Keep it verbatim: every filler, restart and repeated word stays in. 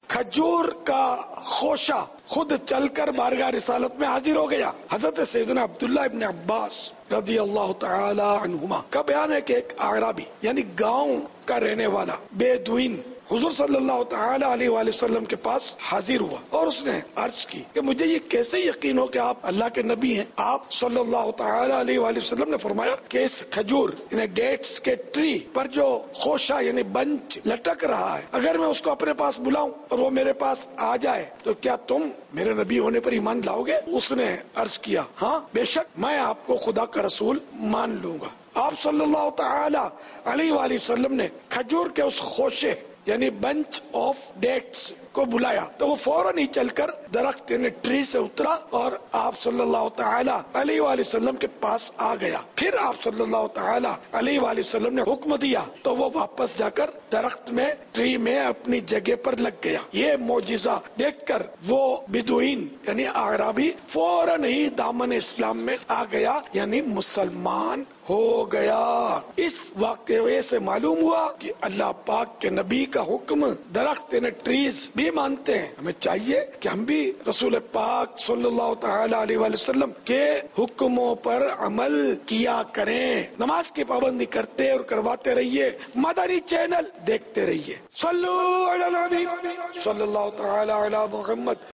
کھجور کا خوشہ خود چل کر بارگاہ رسالت میں حاضر ہو گیا۔ حضرت سیدنا عبداللہ ابن عباس رضی اللہ تعالی عنہما کا بیان ہے کہ ایک اعرابی یعنی گاؤں کا رہنے والا بیدوین حضور صلی اللہ تعالی علیہ وآلہ وسلم کے پاس حاضر ہوا اور اس نے عرض کی کہ مجھے یہ کیسے یقین ہو کہ آپ اللہ کے نبی ہیں؟ آپ صلی اللہ تعالی علیہ وآلہ وسلم نے فرمایا کہ اس کھجور یعنی ڈیٹس کے ٹری پر جو خوشہ یعنی بنچ لٹک رہا ہے، اگر میں اس کو اپنے پاس بلاؤں اور وہ میرے پاس آ جائے تو کیا تم میرے نبی ہونے پر ایمان لاؤ گے؟ اس نے عرض کیا ہاں بے شک میں آپ کو خدا کا رسول مان لوں گا۔ آپ صلی اللہ تعالی علیہ وآلہ وسلم نے کھجور کے اس خوشے یعنی بنچ آف ڈیٹس کو بلایا تو وہ فوراً ہی چل کر درخت یعنی ٹری سے اترا اور آپ صلی اللہ تعالی علیہ وآلہ وسلم کے پاس آ گیا۔ پھر آپ صلی اللہ تعالی علیہ وآلہ وسلم نے حکم دیا تو وہ واپس جا کر درخت میں ٹری میں اپنی جگہ پر لگ گیا۔ یہ معجزہ دیکھ کر وہ بدوین یعنی اعرابی فوراً ہی دامن اسلام میں آ گیا یعنی مسلمان ہو گیا۔ اس واقعے سے معلوم ہوا کہ اللہ پاک کے نبی کا حکم درخت یعنی ٹریز بھی مانتے ہیں۔ ہمیں چاہیے کہ ہم بھی رسول پاک صلی اللہ تعالی علیہ وآلہ وسلم کے حکموں پر عمل کیا کریں۔ نماز کی پابندی کرتے اور کرواتے رہیے۔ مدنی چینل دیکھتے رہیے۔ صلو علی نبی صلی اللہ تعالی علی محمد۔